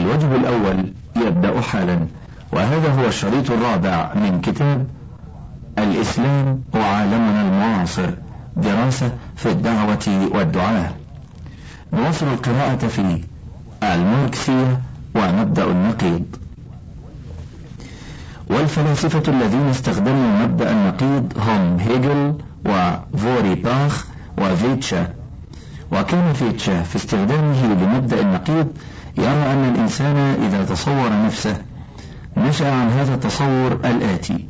الوجه الأول يبدأ حالا، وهذا هو الشريط الرابع من كتاب الإسلام وعالمنا المعاصر، دراسة في الدعوة والدعاء. نواصل القراءة في الماركسية ومبدأ النقيض. والفلاسفة الذين استخدموا مبدأ النقيض هم هيجل وفوريباخ وفيتشا. وكان فيتشا في استخدامه لمبدأ النقيض يرى أن الإنسان إذا تصور نفسه نشأ عن هذا التصور الآتي: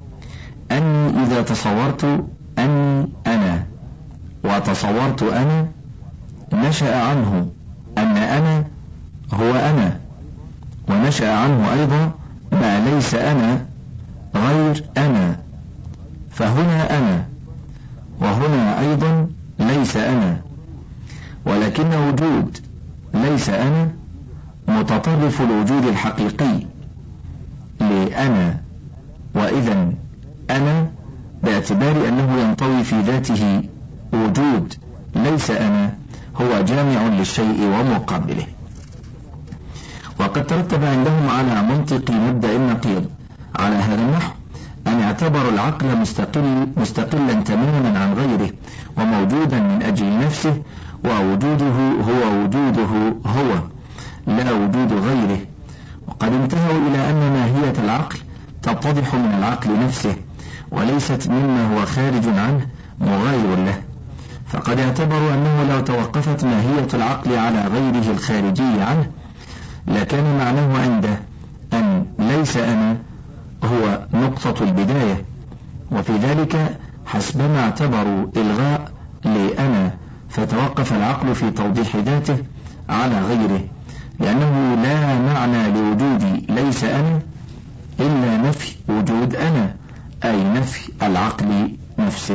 أني إذا تصورت أني أنا وتصورت أنا، نشأ عنه أن أنا هو أنا، ونشأ عنه أيضا ما ليس أنا غير أنا، فهنا أنا وهنا أيضا ليس أنا، ولكن وجود ليس أنا متطرف الوجود الحقيقي لأنا، وإذا أنا باعتبار أنه ينطوي في ذاته وجود ليس أنا هو جامع للشيء ومقابله. وقد ترتب عندهم على منطق مبدأ النقيض على هذا النحو أن اعتبروا العقل مستقلا تماما عن غيره وموجودا من أجل نفسه، ووجوده هو وجوده هو لا وجود غيره. وقد انتهوا إلى أن ماهية العقل تتضح من العقل نفسه وليست مما هو خارج عنه مغاير له، فقد اعتبروا أنه لو توقفت ماهية العقل على غيره الخارجي عنه لكان معناه عنده أن ليس أنا هو نقطة البداية، وفي ذلك حسبما اعتبروا إلغاء لأنا فتوقف العقل في توضيح ذاته على غيره، لأنه لا معنى لوجودي ليس أنا إلا نفي وجود أنا، أي نفي العقل نفسه.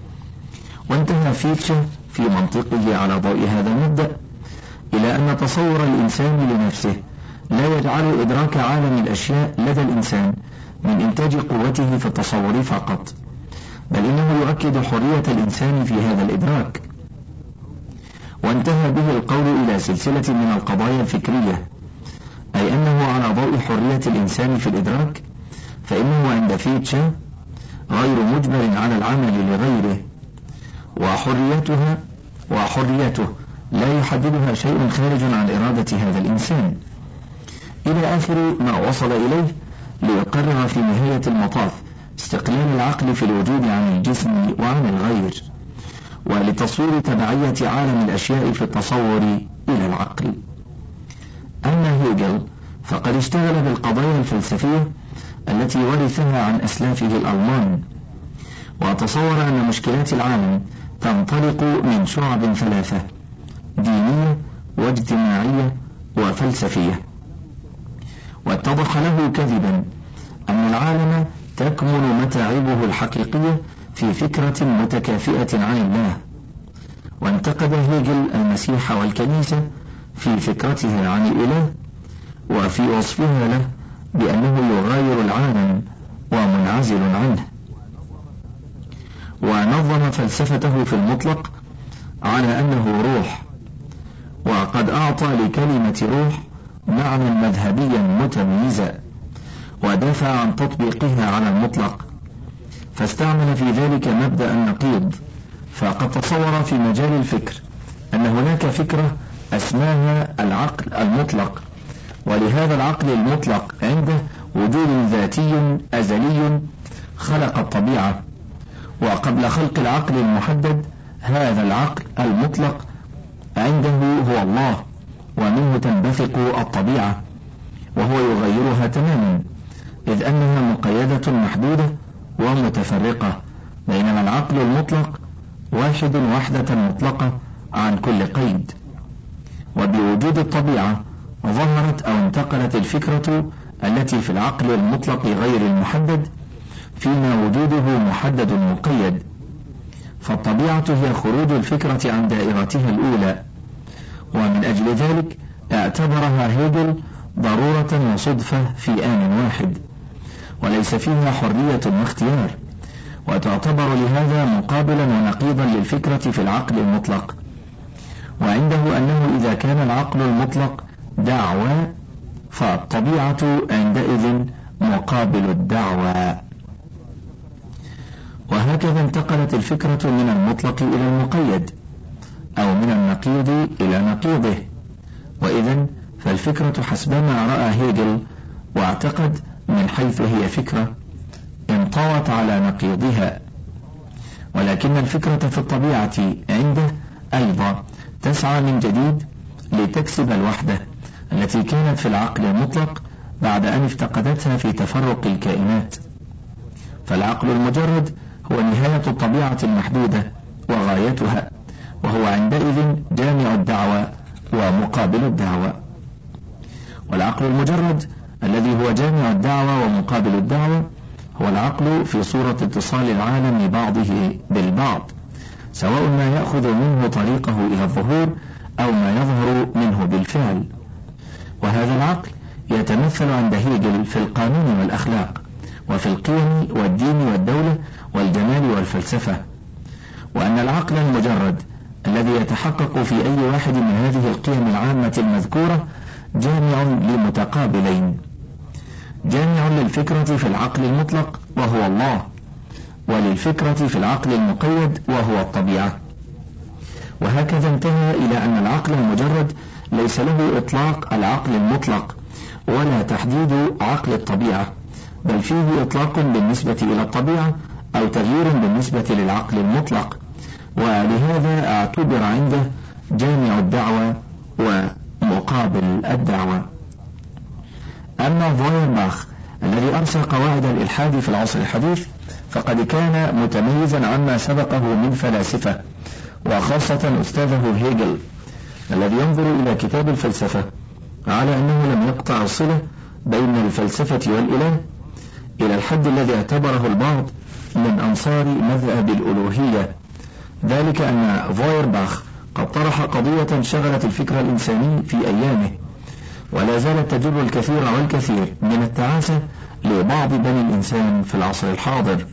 وانتهى فيتشا في منطقه على ضوء هذا المبدأ إلى أن تصور الإنسان لنفسه لا يجعل إدراك عالم الأشياء لدى الإنسان من إنتاج قوته في التصور فقط، بل إنه يؤكد حرية الإنسان في هذا الإدراك. وانتهى به القول إلى سلسلة من القضايا الفكرية، أي أنه على ضوء حرية الإنسان في الإدراك فإنه عند فيتشا غير مجبر على العمل لغيره، وحريته لا يحددها شيء خارج عن إرادة هذا الإنسان، إلى آخر ما وصل إليه ليقرر في نهاية المطاف استقلال العقل في الوجود عن الجسم وعن الغير، ولتصوير تبعية عالم الأشياء في التصور إلى العقل. أما هيجل فقد اشتغل بالقضايا الفلسفية التي ورثها عن أسلافه الألمان، وتصور أن مشكلات العالم تنطلق من شعب ثلاثة: دينية واجتماعية وفلسفية. واتضح له كذبا أن العالم تكمن متاعبه الحقيقية في فكرة متكافئة عن الله. وانتقد هيجل المسيح والكنيسة في فكرتها عن الإله وفي وصفها له بأنه يغاير العالم ومنعزل عنه، ونظم فلسفته في المطلق على أنه روح، وقد أعطى لكلمة روح معنى مذهبيا متميزا ودافع عن تطبيقها على المطلق، فاستعمل في ذلك مبدأ النقيض. فقد تصور في مجال الفكر أن هناك فكرة اسمها العقل المطلق، ولهذا العقل المطلق عنده وجود ذاتي أزلي خلق الطبيعة، وقبل خلق العقل المحدد هذا العقل المطلق عنده هو الله، ومنه تنبثق الطبيعة وهو يغيرها تماما، إذ أنها مقيدة محدودة ومتفرقة، بينما العقل المطلق واحد وحدة مطلقة عن كل قيد. وبوجود الطبيعة ظهرت أو انتقلت الفكرة التي في العقل المطلق غير المحدد، فيما وجوده محدد مقيد، فالطبيعة هي خروج الفكرة عن دائرتها الأولى. ومن أجل ذلك اعتبرها هيجل ضرورة وصدفة في آن واحد، وليس فيها حرية واختيار، وتعتبر لهذا مقابلا ونقيضا للفكرة في العقل المطلق. وعنده أنه إذا كان العقل المطلق دعوى فالطبيعة عندئذ مقابل الدعوى. وهكذا انتقلت الفكرة من المطلق إلى المقيد، أو من النقيض إلى نقيضه. وإذن فالفكرة حسبما رأى هيجل واعتقد من حيث هي فكرة انطوت على نقيضها، ولكن الفكرة في الطبيعة عنده أيضا تسعى من جديد لتكسب الوحدة التي كانت في العقل المطلق بعد أن افتقدتها في تفرق الكائنات. فالعقل المجرد هو نهاية الطبيعة المحدودة وغايتها، وهو عندئذ جامع الدعوة ومقابل الدعوة. والعقل المجرد الذي هو جامع الدعوة ومقابل الدعوة هو العقل في صورة اتصال العالم بعضه بالبعض، سواء ما يأخذ منه طريقه إلى الظهور أو ما يظهر منه بالفعل. وهذا العقل يتمثل عند هيجل في القانون والأخلاق، وفي القيم والدين والدولة والجمال والفلسفة. وأن العقل المجرد الذي يتحقق في أي واحد من هذه القيم العامة المذكورة جامع لمتقابلين، جامع للفكرة في العقل المطلق وهو الله، وللفكرة في العقل المقيد وهو الطبيعة. وهكذا انتهى إلى أن العقل المجرد ليس له إطلاق العقل المطلق ولا تحديد عقل الطبيعة، بل فيه إطلاق بالنسبة إلى الطبيعة أو تغيير بالنسبة للعقل المطلق، ولهذا اعتبر عنده جامع الدعوة ومقابل الدعوة. أما فويرباخ الذي أرسى قواعد الإلحاد في العصر الحديث فقد كان متميزا عما سبقه من فلاسفة، وخاصة أستاذه هيجل الذي ينظر إلى كتاب الفلسفة على أنه لم يقطع الصلة بين الفلسفة والإله، إلى الحد الذي اعتبره البعض من أنصار مذهب الألوهية، ذلك أن فويرباخ قد طرح قضية شغلت الفكر الإنساني في أيامه، ولا زالت تجر الكثير والكثير من التعاسة لبعض بني الإنسان في العصر الحاضر،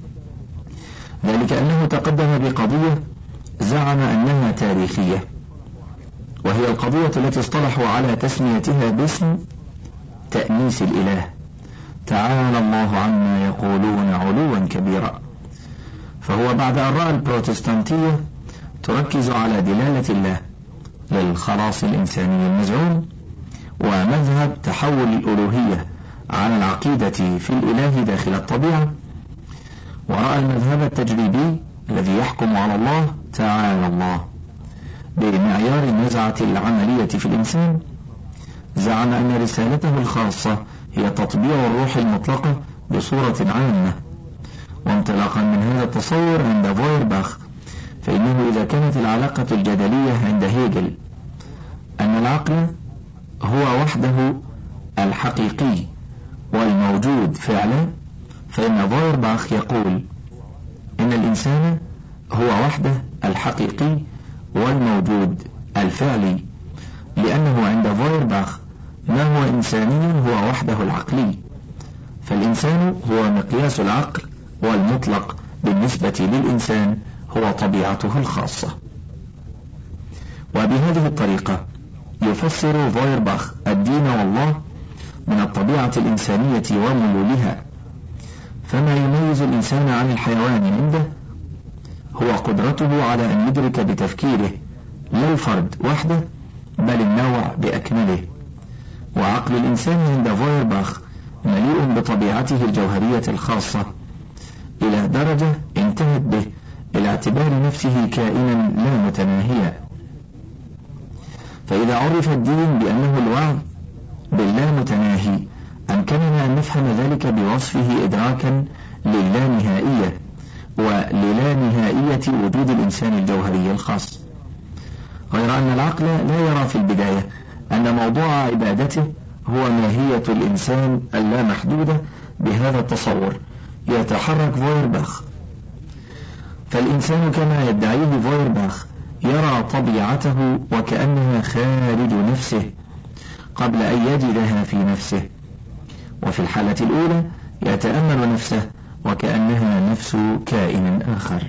ذلك أنه تقدم بقضية زعم أنها تاريخية، وهي القضية التي اصطلحوا على تسميتها باسم تأنيس الإله، تعالى الله عما يقولون علوا كبيرا. فهو بعد أن رأى البروتستانتية تركز على دلالة الله للخلاص الإنساني المزعوم، ومذهب تحول الألوهية على العقيدة في الإله داخل الطبيعة، ورأى المذهب التجريبي الذي يحكم على الله تعالى الله بمعيار النزعة العملية في الإنسان، زعم أن رسالته الخاصة هي تطبيع الروح المطلقة بصورة عامة. وانطلاقا من هذا التصور عند فويرباخ، فإنه إذا كانت العلاقة الجدلية عند هيجل أن العقل هو وحده الحقيقي والموجود فعلا، فإن فويرباخ يقول إن الإنسان هو وحده الحقيقي والموجود الفعلي، لأنه عند فويرباخ ما هو إنساني هو وحده العقلي، فالإنسان هو مقياس العقل، والمطلق بالنسبة للإنسان هو طبيعته الخاصة. وبهذه الطريقة يفسر فويرباخ الدين والله من الطبيعة الإنسانية وميولها. فما يميز الإنسان عن الحيوان عنده هو قدرته على أن يدرك بتفكيره لا الفرد وحده بل النوع بأكمله. وعقل الإنسان عند فويرباخ مليء بطبيعته الجوهرية الخاصة إلى درجة انتهت به إلى اعتبار نفسه كائنا لا متناهيا. فإذا عرف الدين بأنه الوعظ باللامتناهي أمكننا أن نفهم ذلك بوصفه إدراكا للانهائية وللانهائية وجود الإنسان الجوهري الخاص، غير أن العقل لا يرى في البداية أن موضوع عبادته هو ماهية الإنسان اللامحدودة بهذا التصور. يتحرك فويرباخ، فالإنسان كما يدعيه فويرباخ يرى طبيعته وكأنها خارج نفسه قبل أن يجدها في نفسه، وفي الحالة الأولى يتأمل نفسه وكأنها نفس كائن آخر.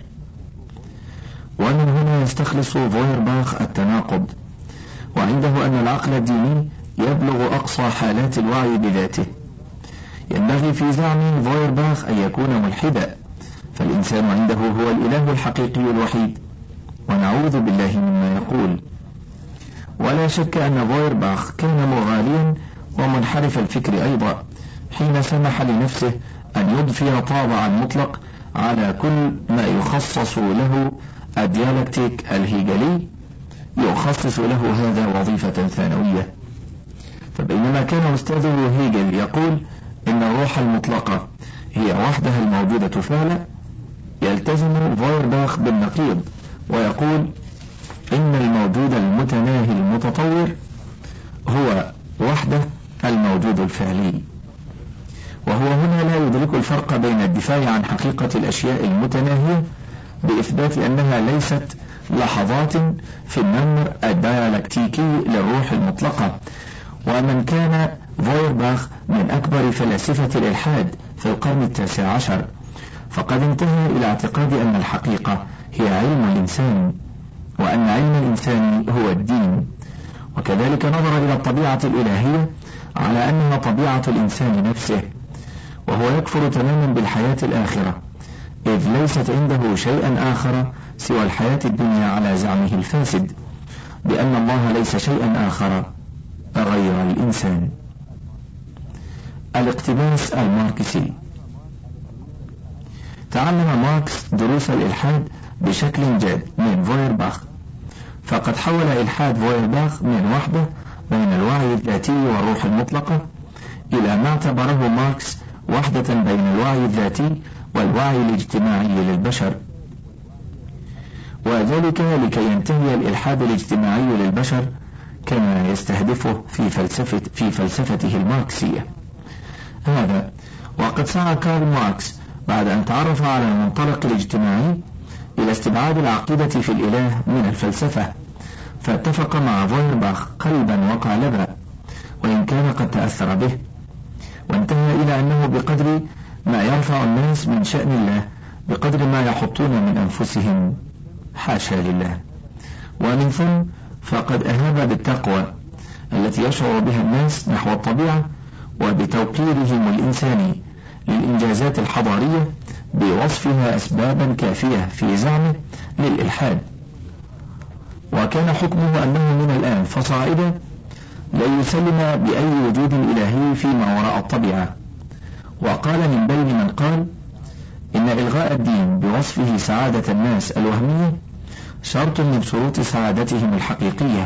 ومن هنا يستخلص فويرباخ التناقض، وعنده أن العقل الديني يبلغ أقصى حالات الوعي بذاته. ينبغي في زعم فويرباخ أن يكون ملحدا، فالإنسان عنده هو الإله الحقيقي الوحيد، ونعوذ بالله مما يقول. ولا شك أن فويرباخ كان مغاليا ومنحرف الفكر أيضا حين سمح لنفسه أن يضفي طابعا مطلق على كل ما يخصص له الديالكتيك الهيجلي، يخصص له هذا وظيفة ثانوية. فبينما كان أستاذه هيجل يقول إن الروح المطلقة هي وحدها الموجودة فعلا، يلتزم فويرباخ بالنقيض ويقول إن الموجود المتناهي المتطور هو وحده الموجود الفعلي. وهو هنا لا يدرك الفرق بين الدفاع عن حقيقة الأشياء المتناهية بإثبات أنها ليست لحظات في النمر الديالكتيكي للروح المطلقة، ومن كان فويرباخ من أكبر فلاسفة الإلحاد في القرن 19، فقد انتهى إلى اعتقاد أن الحقيقة هي علم الإنسان، وأن علم الإنسان هو الدين. وكذلك نظر إلى الطبيعة الإلهية على أنها طبيعة الإنسان نفسه، وهو يكفر تماما بالحياة الآخرة، إذ ليست عنده شيئا آخر سوى الحياة الدنيا على زعمه الفاسد بأن الله ليس شيئا آخر غير الإنسان. الاقتباس الماركسي. تعلم ماركس دروس الإلحاد بشكل جاد من فويرباخ، فقد حول إلحاد فويرباخ من وحدة بين الوعي الذاتي والروح المطلقة إلى ما اعتبره ماركس وحدة بين الوعي الذاتي والوعي الاجتماعي للبشر، وذلك لكي ينتهي الإلحاد الاجتماعي للبشر كما يستهدفه في فلسفته الماركسية. هذا وقد سعى كارل ماركس بعد أن تعرف على المنطلق الاجتماعي إلى استبعاد العقيدة في الإله من الفلسفة، فاتفق مع فويرباخ قلبا وقالبا وإن كان قد تأثر به، وانتهى إلى أنه بقدر ما يرفع الناس من شأن الله بقدر ما يحطون من أنفسهم، حاشا لله. ومن ثم فقد أهاب بالتقوى التي يشعر بها الناس نحو الطبيعة وبتوقيرهم الإنساني للإنجازات الحضارية بوصفها أسبابا كافية في زعمه للإلحاد. وكان حكمه أنه من الآن فصاعدا لا يسلم بأي وجود إلهي فيما وراء الطبيعة. وقال من بين من قال إن إلغاء الدين بوصفه سعادة الناس الوهمية شرط من شروط سعادتهم الحقيقية،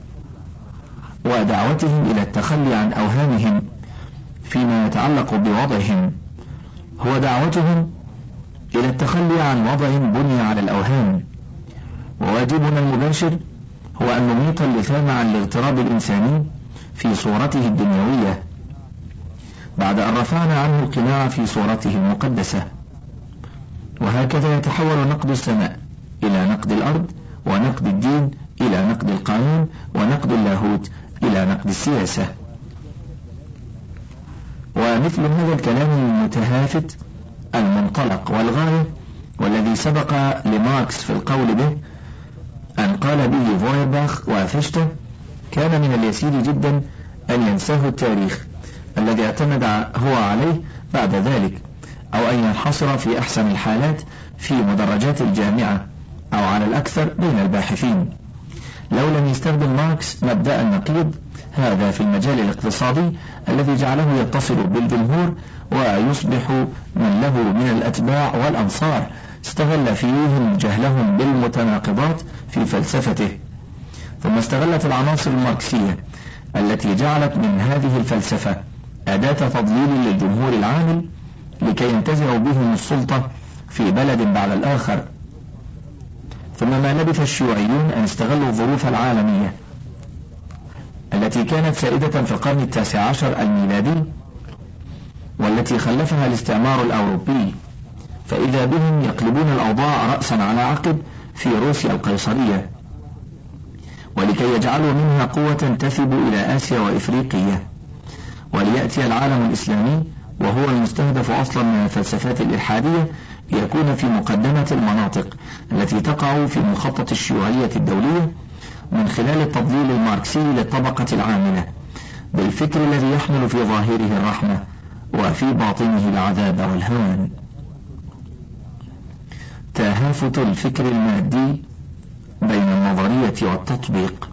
ودعوتهم إلى التخلي عن أوهامهم فيما يتعلق بوضعهم هو دعوتهم إلى التخلي عن وضع بني على الأوهام. وواجبنا المباشر هو أن نميط اللثام عن الاغتراب الإنساني في صورته الدنيوية بعد أن رفعنا عنه القناع في صورته المقدسة. وهكذا يتحول نقد السماء إلى نقد الأرض، ونقد الدين إلى نقد القانون، ونقد اللاهوت إلى نقد السياسة. ومثل هذا الكلام المتهافت المنطلق والغاية والذي سبق لماركس في القول به أن قال به فويرباخ وفيشته، كان من اليسير جدا أن ينساه التاريخ الذي اعتمد هو عليه بعد ذلك، أو أن ينحصر في أحسن الحالات في مدرجات الجامعة أو على الأكثر بين الباحثين، لو لم يستخدم ماركس مبدأ النقيض هذا في المجال الاقتصادي الذي جعله يتصل بالجمهور ويصبح من له من الأتباع والأنصار استغل فيهم جهلهم بالمتناقضات في فلسفته. ثم استغلت العناصر الماركسية التي جعلت من هذه الفلسفة أداة تضليل للجمهور العامل لكي ينتزعوا بهم السلطة في بلد بعد الآخر. ثم ما لبث الشيوعيون أن استغلوا الظروف العالمية التي كانت سائدة في القرن 19 الميلادي والتي خلفها الاستعمار الأوروبي، فإذا بهم يقلبون الأوضاع رأسا على عقب في روسيا القيصرية، ولكي يجعلوا منها قوة تنتسب إلى آسيا وإفريقيا، وليأتي العالم الإسلامي وهو المستهدف أصلا من الفلسفات الإلحادية ليكون في مقدمة المناطق التي تقع في مخطط الشيوعية الدولية من خلال التضليل الماركسي للطبقة العاملة بالفكر الذي يحمل في ظاهره الرحمة وفي باطنه العذاب والهوان. تهافت الفكر المادي بين النظرية والتطبيق.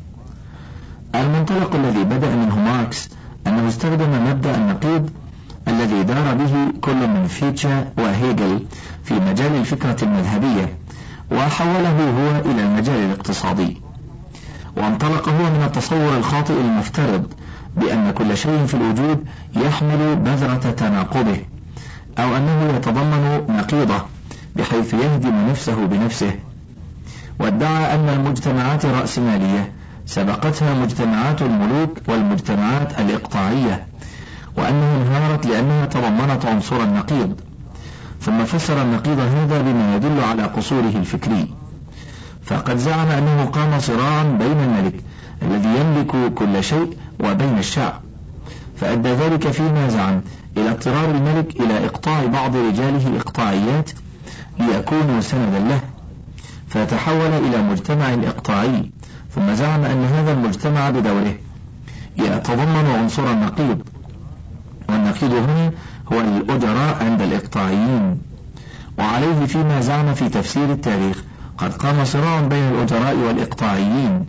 المنطلق الذي بدأ منه ماركس أنه استخدم مبدأ النقيض الذي دار به كل من فيتشه وهيجل في مجال الفكرة المذهبية، وحوله هو إلى المجال الاقتصادي. وانطلق هو من التصور الخاطئ المفترض بأن كل شيء في الوجود يحمل بذرة تناقضه، أو أنه يتضمن نقيضه بحيث يهدم نفسه بنفسه. وادعى أن المجتمعات الرأسمالية سبقتها مجتمعات الملوك والمجتمعات الإقطاعية، وأنها انهارت لأنها تضمنت عنصر النقيض. ثم فسر النقيض هذا بما يدل على قصوره الفكري، فقد زعم أنه قام صراعا بين الملك الذي يملك كل شيء وبين الشعب، فأدى ذلك فيما زعم إلى اضطرار الملك إلى إقطاع بعض رجاله الإقطاعيات ليكونوا سندا له، فتحول إلى مجتمع إقطاعي. ثم زعم أن هذا المجتمع بدوره يتضمن عنصر النقيض، والنقيض هنا هو الأجراء عند الإقطاعيين. وعليه فيما زعم في تفسير التاريخ قد قام صراع بين الأجراء والإقطاعيين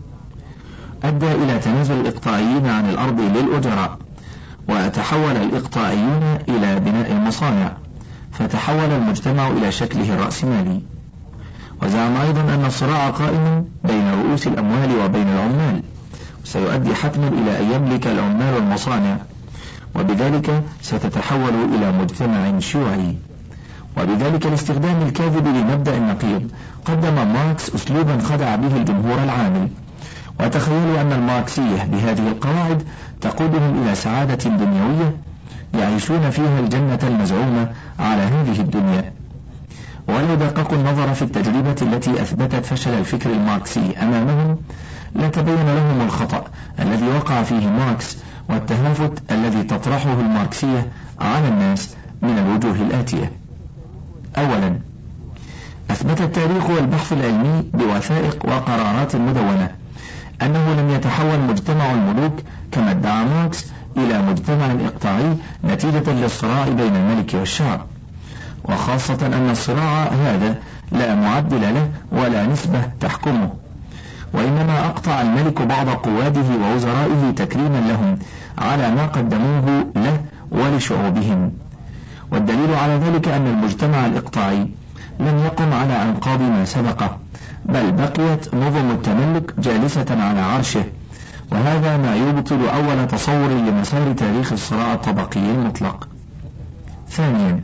أدى إلى تنازل الإقطاعيين عن الأرض للأجراء، وتحول الإقطاعيون إلى بناء المصانع، فتحول المجتمع إلى شكله الرأسمالي. وزعم أيضا أن الصراع قائم بين رؤوس الأموال وبين العمال، وسيؤدي حتما إلى أن يملك العمال المصانع، وبذلك ستتحول إلى مجتمع شيوعي. وبذلك الاستخدام الكاذب لمبدأ النقيض قدم ماركس أسلوبا خدع به الجمهور العامل. وتخيلوا أن الماركسية بهذه القواعد تقودهم إلى سعادة دنيوية يعيشون فيها الجنة المزعومة على هذه الدنيا. ولو دققوا النظر في التجربة التي أثبتت فشل الفكر الماركسي أمامهم لتبين لهم الخطأ الذي وقع فيه ماركس والتهافت الذي تطرحه الماركسية على الناس من الوجوه الآتية. أولا، أثبت التاريخ والبحث العلمي بوثائق وقرارات مدونة أنه لم يتحول مجتمع الملوك كما ادعى ماركس إلى مجتمع إقطاعي نتيجة للصراع بين الملك والشعب، وخاصة أن الصراع هذا لا معدل له ولا نسبة تحكمه، وإنما أقطع الملك بعض قواده ووزرائه تكريما لهم على ما قدموه له ولشعوبهم. والدليل على ذلك أن المجتمع الإقطاعي لم يقم على أنقاض ما سبقه، بل بقيت نظم التملك جالسة على عرشه، وهذا ما يبطل أول تصور لمسار تاريخ الصراع الطبقي المطلق. ثانيا،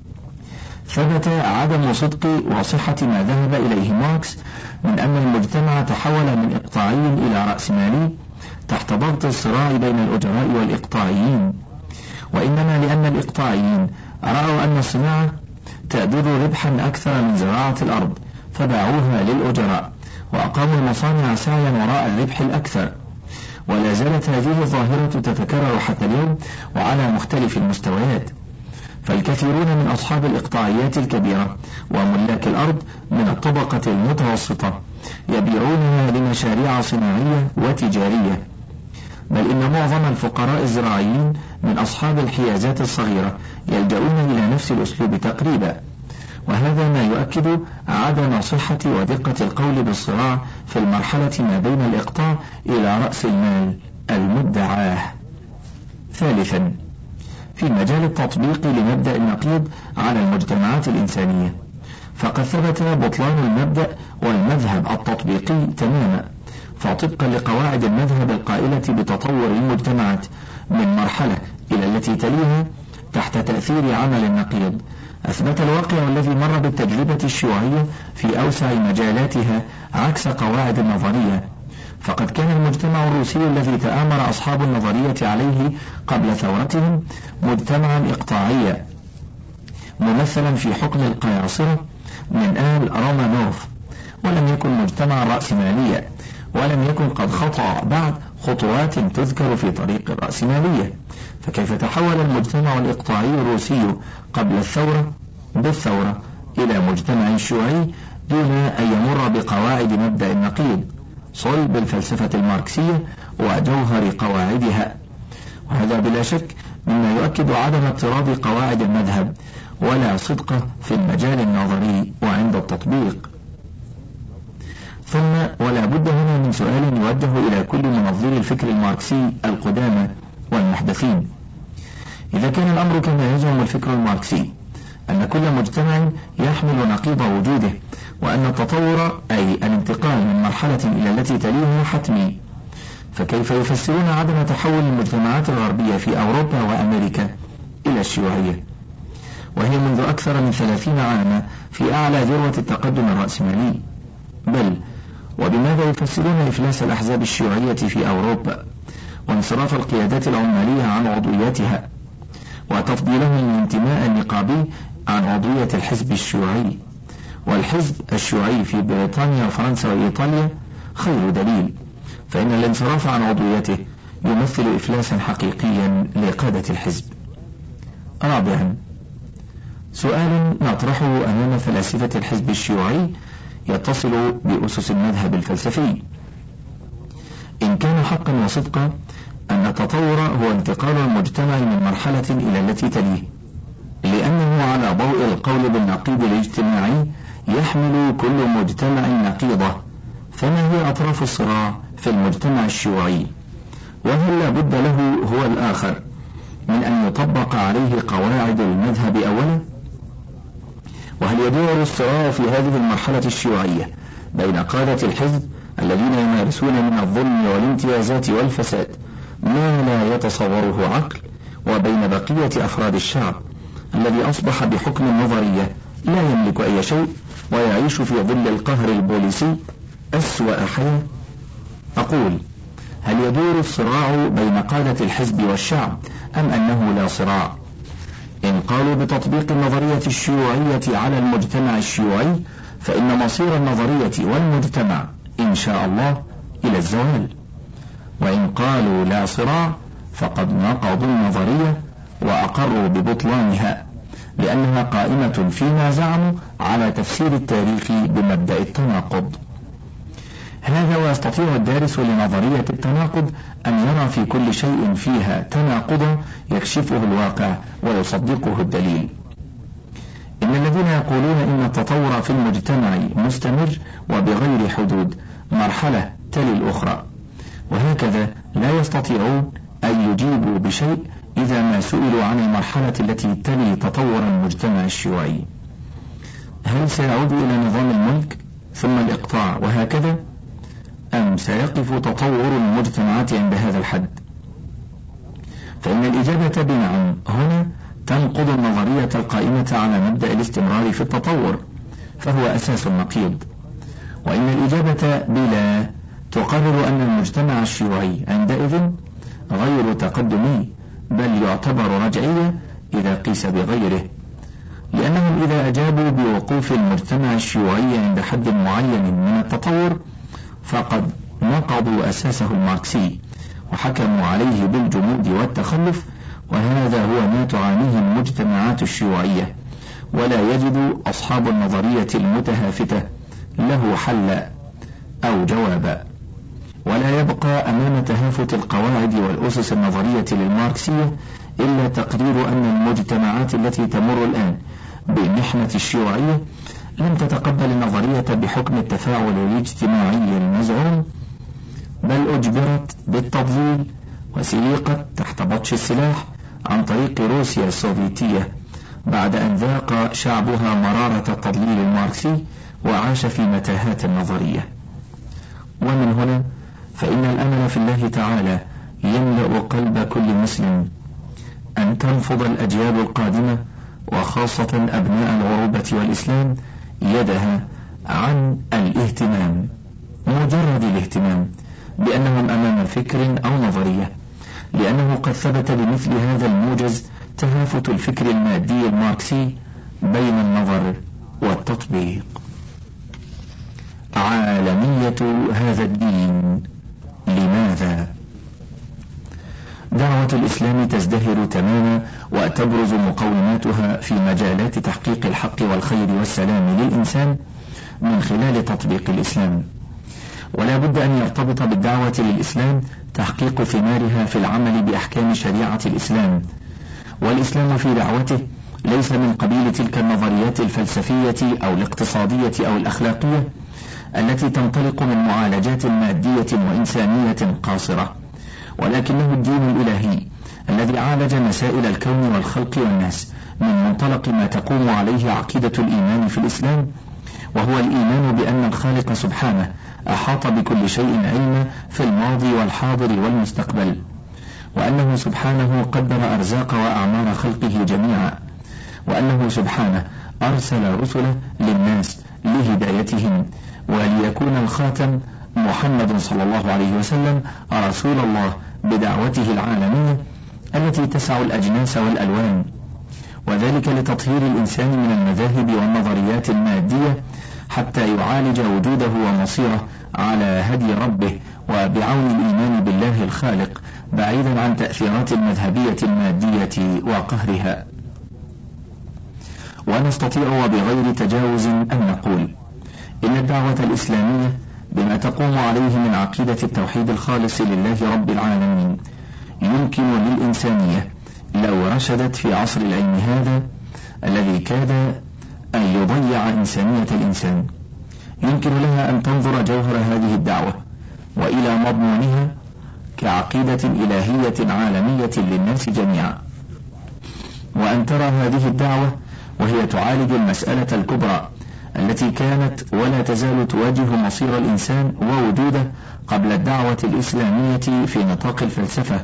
ثبت عدم صدق وصحة ما ذهب إليه ماركس من أن المجتمع تحول من إقطاعي إلى رأسمالي تحت ضغط الصراع بين الأجراء والإقطاعيين، وإنما لأن الإقطاعيين رأوا أن الصناعة تأدر ربحا أكثر من زراعة الأرض فباعوها للأجراء وأقاموا المصانع سعيا وراء الربح الأكثر. ولا زالت هذه الظاهرة تتكرر حتى اليوم وعلى مختلف المستويات، فالكثيرون من أصحاب الإقطاعيات الكبيرة وملاك الأرض من الطبقة المتوسطة يبيعونها لمشاريع صناعية وتجارية، بل إن معظم الفقراء الزراعيين من أصحاب الحيازات الصغيرة يلجؤون إلى نفس الأسلوب تقريبا. وهذا ما يؤكد عدم صحة ودقة القول بالصراع في المرحلة ما بين الإقطاع إلى رأس المال المدعاه. ثالثا، في مجال التطبيق لمبدأ النقيض على المجتمعات الإنسانية، فقد ثبت بطلان المبدأ والمذهب التطبيقي تماما، فطبقا لقواعد المذهب القائلة بتطور المجتمعات من مرحلة إلى التي تليها تحت تأثير عمل النقيض، أثبت الواقع الذي مر بالتجربة الشيوعية في أوسع مجالاتها عكس قواعد النظرية. فقد كان المجتمع الروسي الذي تآمر أصحاب النظرية عليه قبل ثورتهم مجتمعا إقطاعيا ممثلا في حكم القياصرة من آل رومانوف، ولم يكن مجتمعا رأسماليا، ولم يكن قد خطأ بعد خطوات تذكر في طريق الرأسمالية. فكيف تحول المجتمع الإقطاعي الروسي قبل الثورة بالثورة إلى مجتمع شيوعي دون أن يمر بقواعد مبدأ النقيض؟ صلب الفلسفة الماركسية وجوهر قواعدها، وهذا بلا شك مما يؤكد عدم اضطراب قواعد المذهب ولا صدقه في المجال النظري وعند التطبيق. ثم ولا بد هنا من سؤال يوجه إلى كل منظري الفكر الماركسي القدامى والمحدثين: إذا كان الأمر كما يزعم الفكر الماركسي أن كل مجتمع يحمل نقيض وجوده، وأن التطور أي الانتقال من مرحلة إلى التي تليها حتمي، فكيف يفسرون عدم تحول المجتمعات الغربية في أوروبا وأمريكا إلى الشيوعية، وهي منذ أكثر من 30 عاما في أعلى ذروة التقدم الرأسمالي؟ بل وبماذا يفسرون إفلاس الأحزاب الشيوعية في أوروبا وانصراف القيادات العمالية عن عضويتها وتفضيلهم الانتماء النقابي عن عضوية الحزب الشيوعي؟ والحزب الشيوعي في بريطانيا وفرنسا وإيطاليا خير دليل، فإن الانصراف عن عضويته يمثل إفلاسا حقيقيا لقادة الحزب. رابعا، سؤال نطرحه أمام فلاسفة الحزب الشيوعي يتصل بأسس المذهب الفلسفي: إن كان حقا وصدقا أن التطور هو انتقال المجتمع من مرحلة إلى التي تليه، لأنه على ضوء القول بالنقيض الاجتماعي يحمل كل مجتمع نقيضه، فما هي أطراف الصراع في المجتمع الشيوعي؟ وهل لا بد له هو الآخر من أن يطبق عليه قواعد المذهب أولا؟ وهل يدور الصراع في هذه المرحلة الشيوعية بين قادة الحزب الذين يمارسون من الظلم والامتيازات والفساد ما لا يتصوره عقل، وبين بقية أفراد الشعب الذي أصبح بحكم النظرية لا يملك أي شيء ويعيش في ظل القهر البوليسي أسوأ حياة؟ أقول: هل يدور الصراع بين قادة الحزب والشعب أم أنه لا صراع؟ إن قالوا بتطبيق النظرية الشيوعية على المجتمع الشيوعي فإن مصير النظرية والمجتمع إن شاء الله إلى الزوال، وإن قالوا لا صراع فقد نقضوا النظرية وأقروا ببطلانها، لأنها قائمة فيما زعموا على تفسير التاريخ بمبدأ التناقض. هذا ويستطيع الدارس لنظرية التناقض أن يرى في كل شيء فيها تناقضا يكشفه الواقع ويصدقه الدليل. إن الذين يقولون إن التطور في المجتمع مستمر وبغير حدود مرحلة تلي الأخرى، وهكذا لا يستطيعون أن يجيبوا بشيء إذا ما سئلوا عن المرحلة التي تلي تطور المجتمع الشيوعي. هل سيعود إلى نظام الملك ثم الإقطاع وهكذا، أم سيقف تطور المجتمعات عند هذا الحد؟ فإن الإجابة بنعم هنا تنقض النظرية القائمة على مبدأ الاستمرار في التطور، فهو أساس النقيض. وإن الإجابة بلا تقرر أن المجتمع الشيوعي عندئذ غير تقدمي، بل يعتبر رجعية إذا قيس بغيره، لأنهم إذا أجابوا بوقوف المجتمع الشيوعي عند حد معين من التطور فقد نقضوا أساسه الماركسي وحكموا عليه بالجمود والتخلف، وهذا هو ما تعانيه المجتمعات الشيوعية، ولا يجد أصحاب النظرية المتهافتة له حل أو جوابا. ولا يبقى أمام تهافت القواعد والأسس النظرية للماركسية إلا تقرير أن المجتمعات التي تمر الآن بمحنة الشيوعية لم تتقبل النظرية بحكم التفاعل الاجتماعي المزعوم، بل أجبرت بالتضليل وسيقت تحت بطش السلاح عن طريق روسيا السوفيتية بعد أن ذاق شعبها مرارة التضليل الماركسي وعاش في متاهات النظرية. ومن هنا فإن الأمل في الله تعالى يملأ قلب كل مسلم أن تنفض الأجيال القادمة وخاصة أبناء العروبة والإسلام يدها عن الاهتمام، مجرد الاهتمام بأنهم أمام فكر أو نظرية، لأنه قد ثبت بمثل هذا الموجز تهافت الفكر المادي الماركسي بين النظر والتطبيق. عالمية هذا الدين. لماذا؟ دعوة الإسلام تزدهر تماما وتبرز مقوماتها في مجالات تحقيق الحق والخير والسلام للإنسان من خلال تطبيق الإسلام، ولا بد أن يرتبط بالدعوة للإسلام تحقيق ثمارها في العمل بأحكام شريعة الإسلام. والإسلام في دعوته ليس من قبيل تلك النظريات الفلسفية أو الاقتصادية أو الأخلاقية التي تنطلق من معالجات مادية وإنسانية قاصرة، ولكنه الدين الإلهي الذي عالج مسائل الكون والخلق والناس من منطلق ما تقوم عليه عقيدة الإيمان في الإسلام، وهو الإيمان بأن الخالق سبحانه أحاط بكل شيء علما في الماضي والحاضر والمستقبل، وأنه سبحانه قدر أرزاق وأعمار خلقه جميعا، وأنه سبحانه أرسل رسله للناس لهدايتهم، وليكون الخاتم محمد صلى الله عليه وسلم رسول الله بدعوته العالمية التي تسع الأجناس والألوان، وذلك لتطهير الإنسان من المذاهب والنظريات المادية حتى يعالج وجوده ومصيره على هدي ربه وبعون الإيمان بالله الخالق، بعيدا عن تأثيرات المذهبية المادية وقهرها. ونستطيع وبغير تجاوز أن نقول إن الدعوة الإسلامية بما تقوم عليه من عقيدة التوحيد الخالص لله رب العالمين يمكن للإنسانية لو رشدت في عصر العلم هذا الذي كاد أن يضيع إنسانية الإنسان، يمكن لها أن تنظر جوهر هذه الدعوة وإلى مضمونها كعقيدة إلهية عالمية للناس جميعا، وأن ترى هذه الدعوة وهي تعالج المسألة الكبرى التي كانت ولا تزال تواجه مصير الإنسان ووجوده قبل الدعوة الإسلامية في نطاق الفلسفة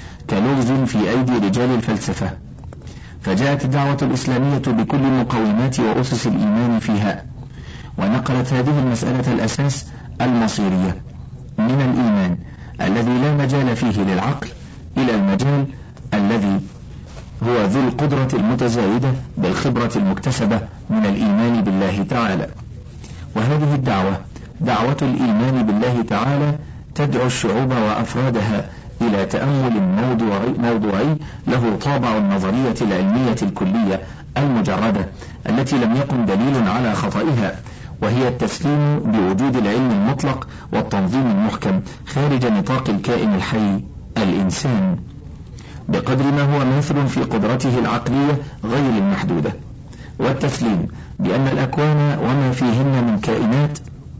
كلغز في أيدي رجال الفلسفة. فجاءت الدعوة الإسلامية بكل مقومات وأسس الإيمان فيها، ونقلت هذه المسألة الأساس المصيرية من الإيمان الذي لا مجال فيه للعقل إلى المجال الذي هو ذو القدرة المتزايدة بالخبرة المكتسبة من الإيمان بالله تعالى. وهذه الدعوة دعوة الإيمان بالله تعالى تدعو الشعوب وأفرادها إلى تأمل موضوعي له طابع النظرية العلمية الكلية المجردة التي لم يكن دليل على خطئها، وهي التسليم بوجود العلم المطلق والتنظيم المحكم خارج نطاق الكائن الحي الإنسان بقدر ما هو ماثل في قدرته العقلية غير المحدودة، والتسليم بأن الأكوان وما فيهن من كائنات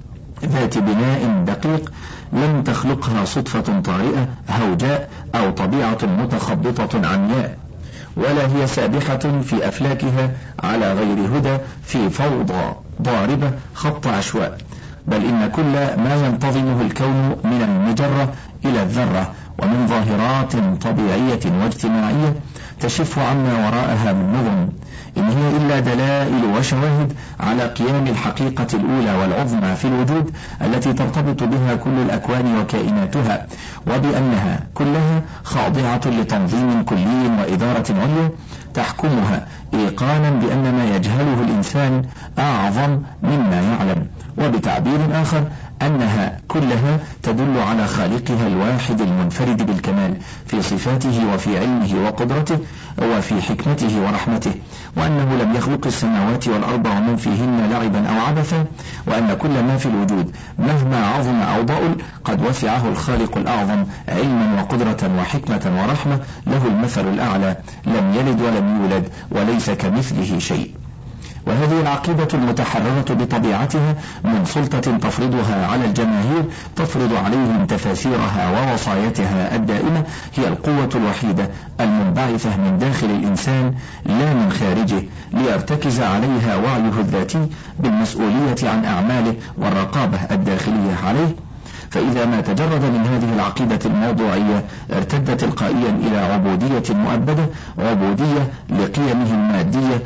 ذات بناء دقيق لم تخلقها صدفة طارئة هوجاء أو طبيعة متخبطة عمياء، ولا هي سابحة في أفلاكها على غير هدى في فوضى ضاربة خط عشواء، بل إن كل ما ينتظمه الكون من المجرة إلى الذرة ومن ظاهرات طبيعية واجتماعية تشف عما وراءها من نظم، إن هي إلا دلائل وشواهد على قيام الحقيقة الأولى والعظمى في الوجود التي ترتبط بها كل الأكوان وكائناتها، وبأنها كلها خاضعة لتنظيم كلي وإدارة عليا تحكمها إيقانا بأن ما يجهله الإنسان أعظم مما يعلم، وبتعبير آخر أنها كلها تدل على خالقها الواحد المنفرد بالكمال في صفاته وفي علمه وقدرته وفي حكمته ورحمته، وأنه لم يخلق السماوات والأرض ومن فيهن لعبا أو عبثا، وأن كل ما في الوجود مهما عظم أو ضئل قد وسعه الخالق الأعظم علما وقدرة وحكمة ورحمة، له المثل الأعلى، لم يلد ولم يولد وليس كمثله شيء. وهذه العقيدة المتحررة بطبيعتها من سلطة تفرضها على الجماهير تفرض عليهم تفاسيرها ووصايتها الدائمة هي القوة الوحيدة المنبعثة من داخل الإنسان لا من خارجه، ليرتكز عليها وعيه الذاتي بالمسؤولية عن أعماله والرقابة الداخلية عليه. فإذا ما تجرد من هذه العقيدة الموضوعية ارتد تلقائيا إلى عبودية مؤبدة، عبودية لقيمه المادية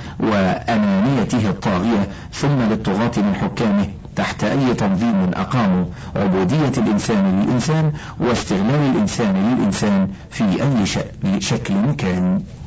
وأنانيته الطاغية، ثم للطغاة من حكامه تحت أي تنظيم أقاموا، عبودية الإنسان للإنسان واستغلال الإنسان للإنسان في أي شكل كان.